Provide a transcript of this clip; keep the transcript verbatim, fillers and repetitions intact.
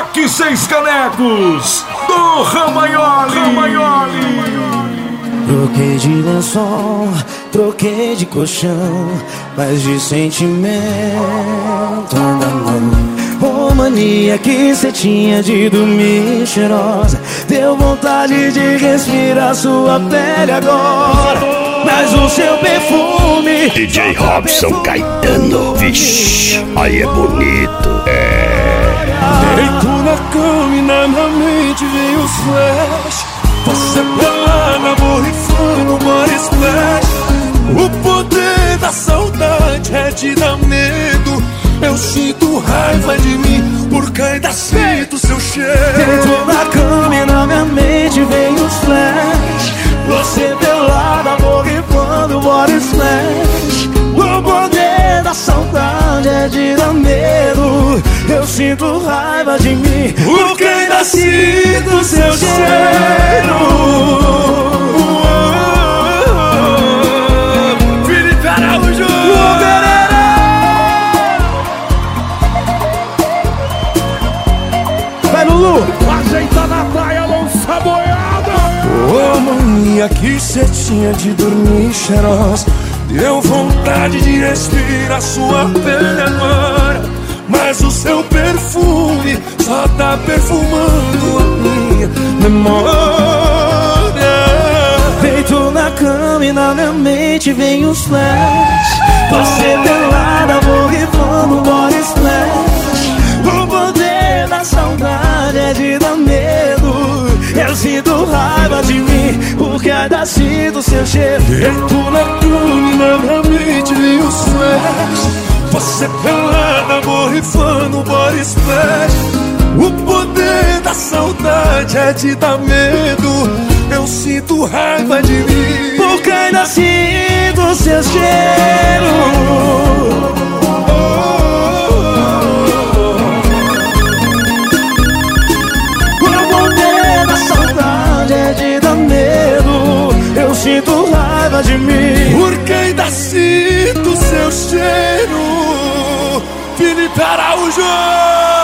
Rock Seis Canecos do Ramaioli. Ramaioli. Troquei de lençol, troquei de colchão, mas de sentimento ainda não. Ô mania que cê tinha de dormir cheirosa, deu vontade de respirar sua pele agora. Mas o seu perfume D J Robson Caetano, vixe, aí é bonito. É. Deito na cama e na minha mente vem os flash. Você pelada, borrifando body splash. O poder da saudade é de dar medo. Eu sinto raiva de mim, porque ainda sinto seu cheiro. Deito na cama e na minha mente vem os flash. Você pelada, borrifando body splash. O poder da saudade é de dar medo. Eu sinto raiva de mim, porque ainda sinto seu cheiro. Felipe Araújo. Vai, Lulu. Ajeita na praia, lança a boiada. Ô mania que cê tinha de dormir cheirosa, deu vontade de respirar sua pele agora. Mas o seu perfume só tá perfumando a minha memória. Deito na cama e na minha mente vem os flash. Você pelada, borrifando body splash. O poder da saudade é de dar medo. Eu sinto raiva de mim, porque ainda sinto seu cheiro. Deito na cama e na minha mente vem os flash. Você pelada, borrifando body splash. O poder da saudade é de dar medo. Eu sinto raiva de mim, porque ainda sinto seu cheiro. O poder da saudade é de dar medo. Eu sinto raiva de mim, porque ainda sinto seu cheiro. Felipe Araújo.